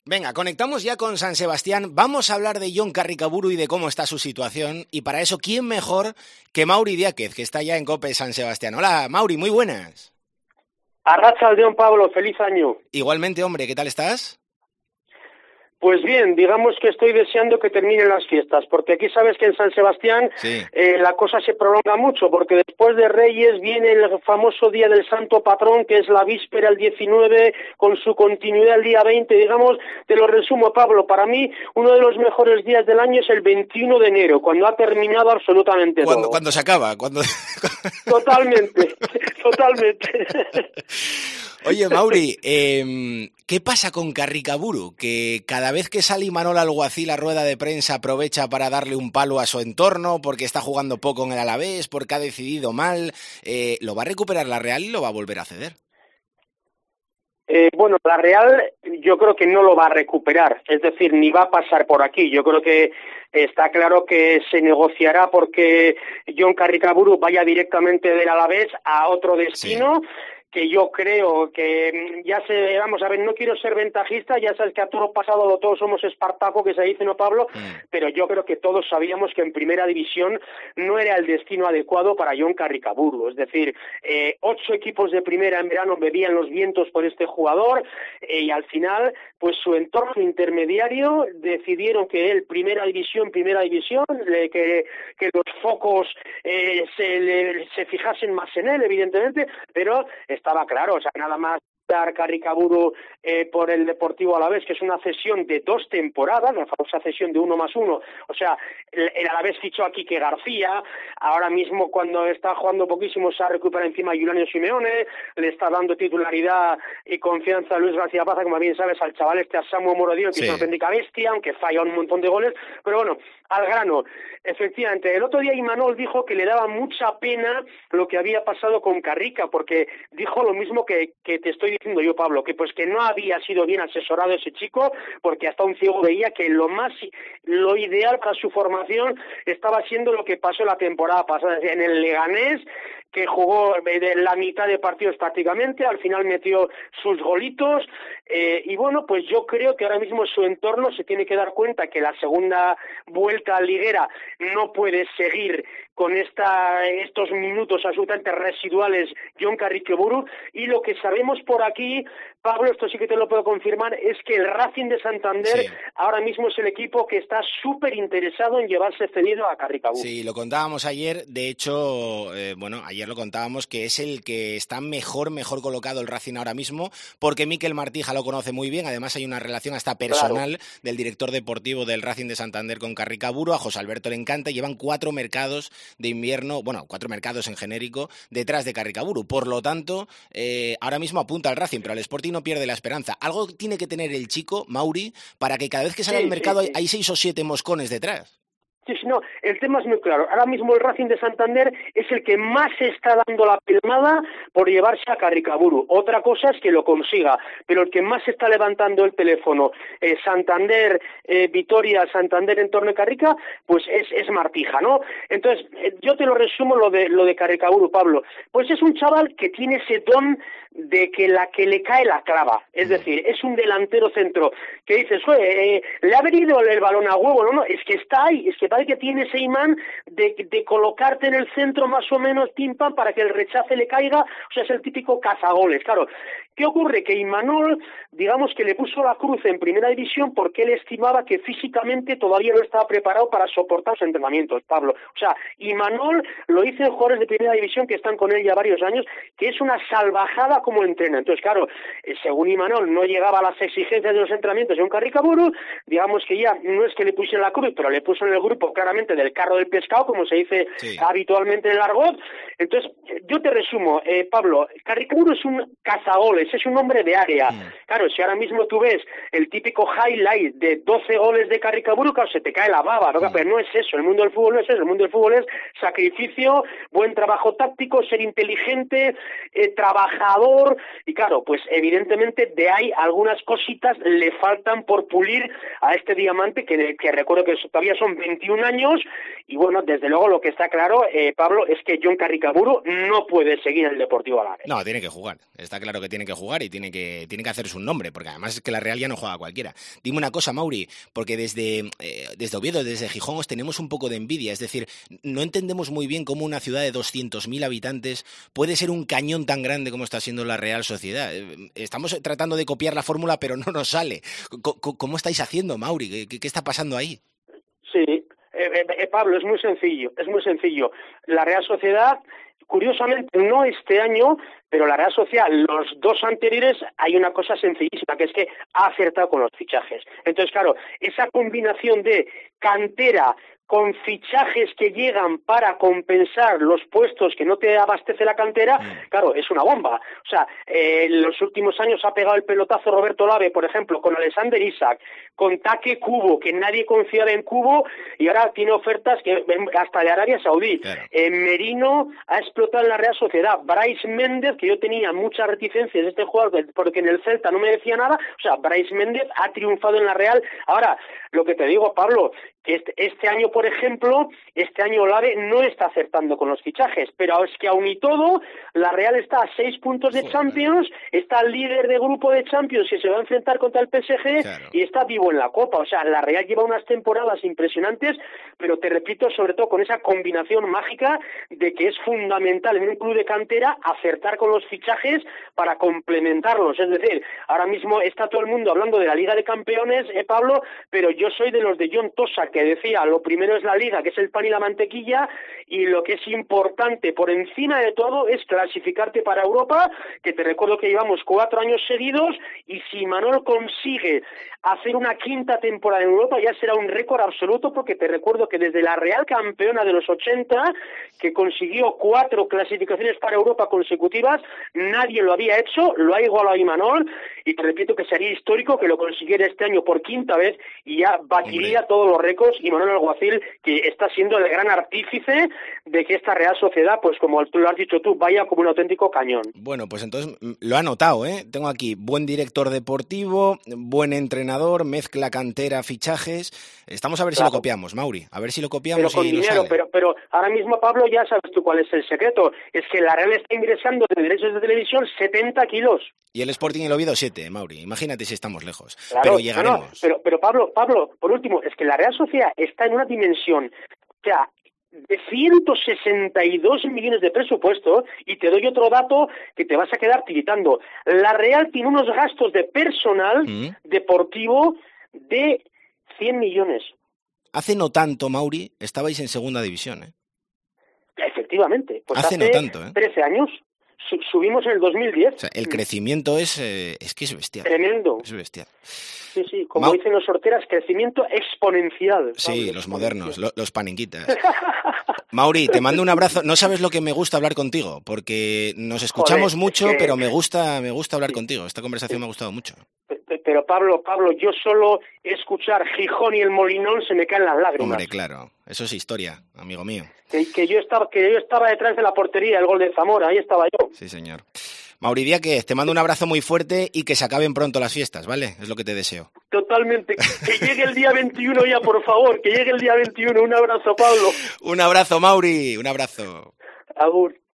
Venga, conectamos ya con San Sebastián. Vamos a hablar de Jon Carricaburu y de cómo está su situación. Y para eso, ¿quién mejor que Mauri Diáquez, que está ya en COPE San Sebastián? Hola, Mauri, muy buenas. Arratsaldeon, Pablo, feliz año. Igualmente, hombre, ¿qué tal estás? Pues bien, digamos que estoy deseando que terminen las fiestas, porque aquí sabes que en San Sebastián Sí. La cosa se prolonga mucho, porque después de Reyes viene el famoso Día del Santo Patrón, que es la víspera, el 19, con su continuidad el día 20, digamos, te lo resumo, Pablo, para mí uno de los mejores días del año es el 21 de enero, cuando ha terminado absolutamente todo. Cuando se acaba, cuando... Totalmente, totalmente. Oye, Mauri, ¿qué pasa con Carricaburu? Que cada vez que sale Imanol Alguacil a rueda de prensa aprovecha para darle un palo a su entorno porque está jugando poco en el Alavés, porque ha decidido mal. ¿Lo va a recuperar la Real y lo va a volver a ceder? Bueno, la Real yo creo que no lo va a recuperar, es decir, ni va a pasar por aquí. Yo creo que está claro que se negociará porque Jon Carricaburu vaya directamente del Alavés a otro destino. Sí. Que yo creo que ya se, vamos a ver, no quiero ser ventajista, ya sabes que a toro pasado todos somos Espartaco, que se dice, ¿no, Pablo? Pero yo creo que todos sabíamos que en primera división no era el destino adecuado para Jon Carricaburu, es decir, 8 equipos de primera en verano bebían los vientos por este jugador y al final, pues su entorno intermediario decidieron que él, primera división, que los focos se fijasen más en él, evidentemente, pero estaba claro, o sea, nada más dar Carricaburu por el Deportivo Alavés, que es una cesión de 2 temporadas, la famosa cesión de 1+1, o sea, el Alavés fichó a Quique García, ahora mismo cuando está jugando poquísimo se ha recuperado encima a Juliano Simeone, le está dando titularidad y confianza a Luis García Paza, como bien sabes, al chaval a Samu Morodío, que es una auténtica bestia, aunque falla un montón de goles, pero bueno, al grano, efectivamente, el otro día Imanol dijo que le daba mucha pena lo que había pasado con Carrica, porque dijo lo mismo que te estoy diciendo yo, Pablo, que pues que no había sido bien asesorado ese chico, porque hasta un ciego veía que lo ideal para su formación estaba siendo lo que pasó la temporada pasada en el Leganés, que jugó de la mitad de partidos prácticamente, al final metió sus golitos, y bueno, pues yo creo que ahora mismo su entorno se tiene que dar cuenta que la segunda vuelta liguera no puede seguir con estos minutos absolutamente residuales Jon Carricaburu, y lo que sabemos por aquí, Pablo, esto sí que te lo puedo confirmar, es que el Racing de Santander ahora mismo es el equipo que está súper interesado en llevarse cedido a Carricaburu. Sí, lo contábamos ayer, de hecho, ayer lo contábamos que es el que está mejor colocado el Racing ahora mismo, porque Mikel Martija lo conoce muy bien, además hay una relación hasta personal del director deportivo del Racing de Santander con Carricaburu, a José Alberto le encanta, llevan 4 mercados de invierno, 4 mercados en genérico, detrás de Carricaburu, por lo tanto, ahora mismo apunta al Racing, pero el Sporting no pierde la esperanza. Algo tiene que tener el chico, Mauri, para que cada vez que sale al mercado hay 6 o 7 moscones detrás. Sí, no, el tema es muy claro. Ahora mismo el Racing de Santander es el que más se está dando la palmada por llevarse a Carricaburu. Otra cosa es que lo consiga, pero el que más se está levantando el teléfono, Santander, Vitoria, Santander en torno a Carrica, pues es Martija, ¿no? Entonces, yo te lo resumo lo de Carricaburu, Pablo. Pues es un chaval que tiene ese don de que la que le cae la clava. Es decir, es un delantero centro que dices, le ha venido el balón a huevo, no, es que está ahí, es que parece que tiene ese imán de colocarte en el centro más o menos pim pam para que el rechace le caiga, o sea, es el típico cazagoles. Claro, ¿qué ocurre? Que Imanol, digamos que le puso la cruz en primera división porque él estimaba que físicamente todavía no estaba preparado para soportar los entrenamientos, Pablo. O sea, Imanol lo hizo en jugadores de primera división que están con él ya varios años, que es una salvajada como entrena. Entonces, claro, según Imanol no llegaba a las exigencias de los entrenamientos de un Carricaburu, digamos que ya no es que le pusiera la cruz, pero le puso en el grupo claramente del carro del pescado, como se dice habitualmente en el argot. Entonces, yo te resumo, Pablo, Carricaburu es un cazagoles, es un hombre de área. Claro, si ahora mismo tú ves el típico highlight de 12 goles de Carricaburu, claro, se te cae la baba, ¿no? Pero no es eso, el mundo del fútbol no es eso, el mundo del fútbol es sacrificio, buen trabajo táctico, ser inteligente, trabajador, y claro, pues evidentemente de ahí algunas cositas le faltan por pulir a este diamante que recuerdo que todavía son 21 21 años, y bueno, desde luego lo que está claro, Pablo, es que Jon Carricaburu no puede seguir en el Deportivo Alavés. No, tiene que jugar, está claro que tiene que jugar y tiene que hacerse un nombre, porque además es que la Real ya no juega a cualquiera. Dime una cosa, Mauri, porque desde Oviedo, desde Gijón, os tenemos un poco de envidia, es decir, no entendemos muy bien cómo una ciudad de 200.000 habitantes puede ser un cañón tan grande como está siendo la Real Sociedad. Estamos tratando de copiar la fórmula, pero no nos sale. ¿Cómo estáis haciendo, Mauri? ¿Qué está pasando ahí? Sí, Pablo, es muy sencillo. La Real Sociedad, curiosamente, no este año, pero la Real Sociedad, los 2 anteriores, hay una cosa sencillísima, que es que ha acertado con los fichajes. Entonces, claro, esa combinación de cantera con fichajes que llegan para compensar los puestos que no te abastece la cantera, claro, es una bomba. O sea, en los últimos años ha pegado el pelotazo Roberto Lave, por ejemplo, con Alexander Isak, con Take Kubo, que nadie confiaba en Kubo, y ahora tiene ofertas que hasta de Arabia Saudí. Claro. Merino ha explotado en la Real Sociedad. Bryce Méndez, que yo tenía muchas reticencias de este jugador, porque en el Celta no me decía nada, o sea, Bryce Méndez ha triunfado en la Real. Ahora, lo que te digo, Pablo, que este año, por ejemplo, Olave no está acertando con los fichajes, pero es que aún y todo, la Real está a 6 puntos de Champions, está líder de grupo de Champions y se va a enfrentar contra el PSG, claro, y está vivo en la Copa. O sea, la Real lleva unas temporadas impresionantes, pero te repito, sobre todo con esa combinación mágica de que es fundamental en un club de cantera acertar con los fichajes para complementarlos. Es decir, ahora mismo está todo el mundo hablando de la Liga de Campeones, Pablo, pero yo soy de los de John Tosa, que decía, lo primero es la Liga, que es el pan y la mantequilla, y lo que es importante por encima de todo es clasificarte para Europa, que te recuerdo que llevamos 4 años seguidos, y si Manol consigue hacer una 5ª temporada en Europa, ya será un récord absoluto, porque te recuerdo que desde la Real campeona de los 80, que consiguió 4 clasificaciones para Europa consecutivas, nadie lo había hecho, lo ha igualado a Imanol, y te repito que sería histórico que lo consiguiera este año por 5ª vez, y ya batiría todos los récords Imanol Alguacil, que está siendo el gran artífice de que esta Real Sociedad, pues como tú lo has dicho tú, vaya como un auténtico cañón. Bueno, pues entonces lo he anotado, ¿eh? Tengo aquí buen director deportivo, buen entrenador, mezcla cantera, fichajes. Estamos a ver si lo copiamos, Mauri, a ver si lo copiamos. Pero con dinero, pero ahora mismo, Pablo, ya sabes tú cuál es el secreto. Es que la Real está ingresando de derechos de televisión 70 kilos. Y el Sporting y el Oviedo 7, Mauri. Imagínate si estamos lejos. Claro, pero llegaremos. No, pero Pablo, por último, es que la Real Sociedad está en una dimensión, o sea, de 162 millones de presupuesto, y te doy otro dato que te vas a quedar tiritando. La Real tiene unos gastos de personal deportivo de 100 millones. Hace no tanto, Mauri, estabais en segunda división, ¿eh? Efectivamente. Pues hace no tanto, 13 años. Subimos en el 2010. O sea, el crecimiento es que es bestial. Tremendo. Es bestial. Sí, como dicen los sorteras, crecimiento exponencial. Sí, los modernos, los paninquitas. Mauri, te mando un abrazo. No sabes lo que me gusta hablar contigo, porque nos escuchamos mucho, pero me gusta hablar contigo. Esta conversación me ha gustado mucho. Pero Pablo, yo solo escuchar Gijón y el Molinón se me caen las lágrimas. Hombre, claro, eso es historia, amigo mío. Que yo estaba detrás de la portería, el gol de Zamora, ahí estaba yo. Sí, señor. Mauri Díaz, te mando un abrazo muy fuerte y que se acaben pronto las fiestas, ¿vale? Es lo que te deseo. Totalmente. Que llegue el día 21 ya, por favor, que llegue el día 21. Un abrazo, Pablo. Un abrazo, Mauri, un abrazo. Agur.